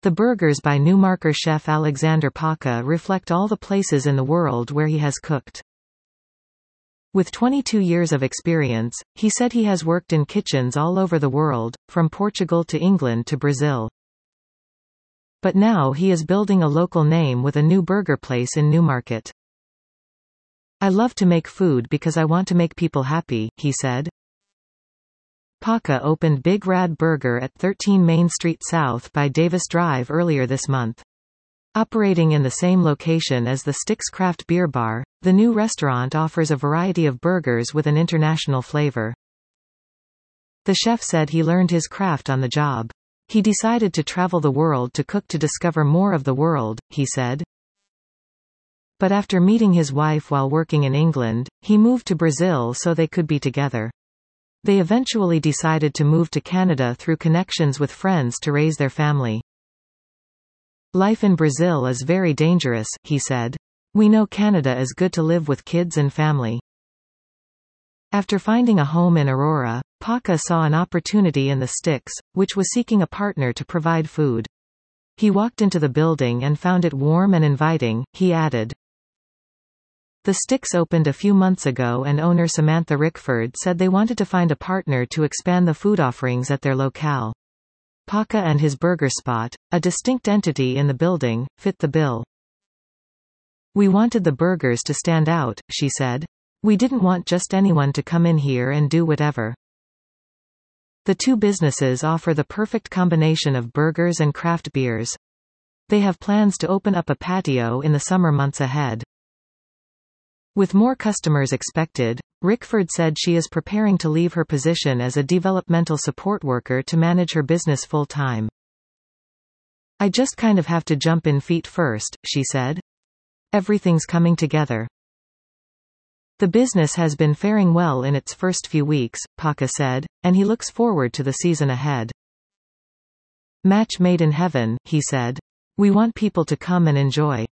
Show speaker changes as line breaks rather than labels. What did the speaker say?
The burgers by Newmarker chef Alexander Paca reflect all the places in the world where he has cooked. With 22 years of experience, he said he has worked in kitchens all over the world, from Portugal to England to Brazil. But now he is building a local name with a new burger place in Newmarket. "I love to make food because I want to make people happy," he said. Paca opened Big Rad Burger at 13 Main Street South by Davis Drive earlier this month. Operating in the same location as the Styx Craft Beer Bar, the new restaurant offers a variety of burgers with an international flavor. The chef said he learned his craft on the job. He decided to travel the world to cook to discover more of the world, he said. But after meeting his wife while working in England, he moved to Brazil so they could be together. They eventually decided to move to Canada through connections with friends to raise their family. "Life in Brazil is very dangerous," he said. "We know Canada is good to live with kids and family." After finding a home in Aurora, Paca saw an opportunity in the Styx, which was seeking a partner to provide food. He walked into the building and found it warm and inviting, he added. The Styx opened a few months ago and owner Samantha Rickford said they wanted to find a partner to expand the food offerings at their locale. Paca and his burger spot, a distinct entity in the building, fit the bill. "We wanted the burgers to stand out," she said. "We didn't want just anyone to come in here and do whatever." The two businesses offer the perfect combination of burgers and craft beers. They have plans to open up a patio in the summer months ahead. With more customers expected, Rickford said she is preparing to leave her position as a developmental support worker to manage her business full-time. "I just kind of have to jump in feet first," she said. "Everything's coming together." The business has been faring well in its first few weeks, Paca said, and he looks forward to the season ahead. "Match made in heaven," he said. "We want people to come and enjoy."